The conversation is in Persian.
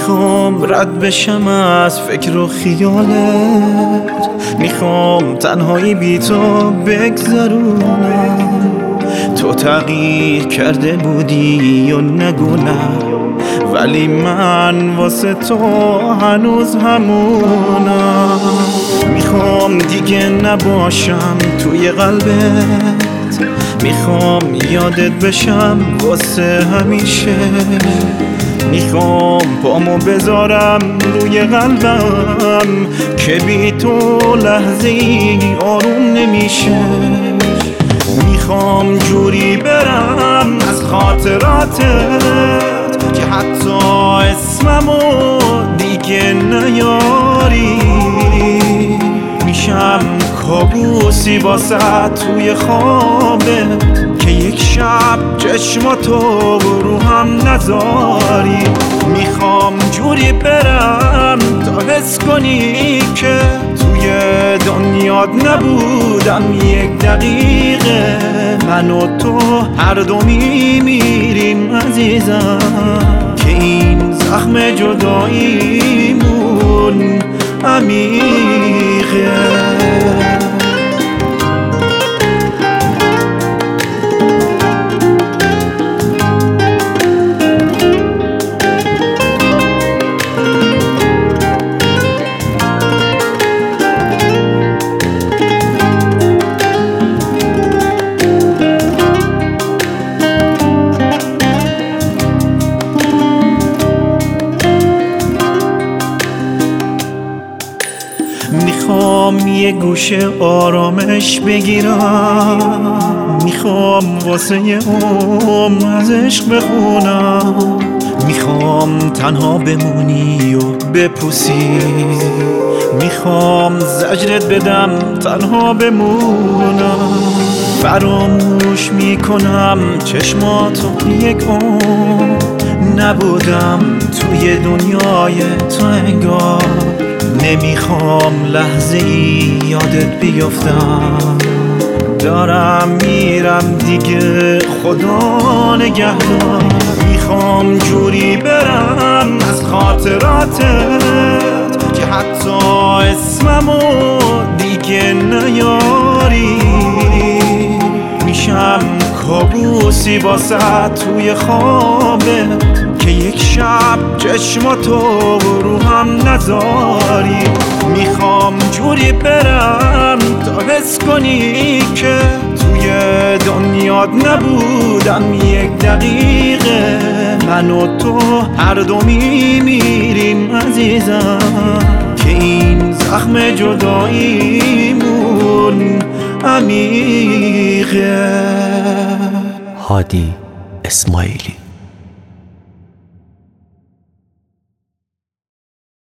میخوام رد بشم از فکر و خیالت، میخوام تنهایی بی تو بگذرونم. تو تغییر کرده بودی یا نگو نه، ولی من واسه تو هنوز همونم. میخوام دیگه نباشم توی قلبت، میخوام یادت بشم واسه همیشه. میخوام پامو بذارم روی قلبم که بی تو لحظه‌ای آروم نمیشه. میخوام جوری برم از خاطراتت که حتی اسممو دیگه نیاری. میشم کابوسی واسه توی خوابت که یک شب چشماتو رو هم نذاری. میخوام جوری برم تا حس کنی که توی دنیات نبودم یک دقیقه. من و تو هر دو میمیریم عزیزم، که این زخم جداییمون عمیقه. میخوام یه گوشه آرامش بگیرم، میخوام واسه یه از عشق بخونم. میخوام تنها بمونی و بپوسی، میخوام زجرت بدم تنها بمونم. فراموش میکنم چشماتو یک نبودم توی دنیای تو انگار. نمیخوام لحظه‌ای یادت بیفتم، دارم میرم دیگه خدا نگهدار. میخوام جوری برم از خاطراتت که حتی اسممو دیگه نیاری. میشم کابوسی واسه توی خوابت که یک شب چشماتو رو هم نذاری. میخوام جوری برم تا حس کنی که توی دنیات نبودم یک دقیقه. من و تو هر دو میمیریم عزیزم، که این زخم جداییمون عمیقه. هادی اسماعیلی.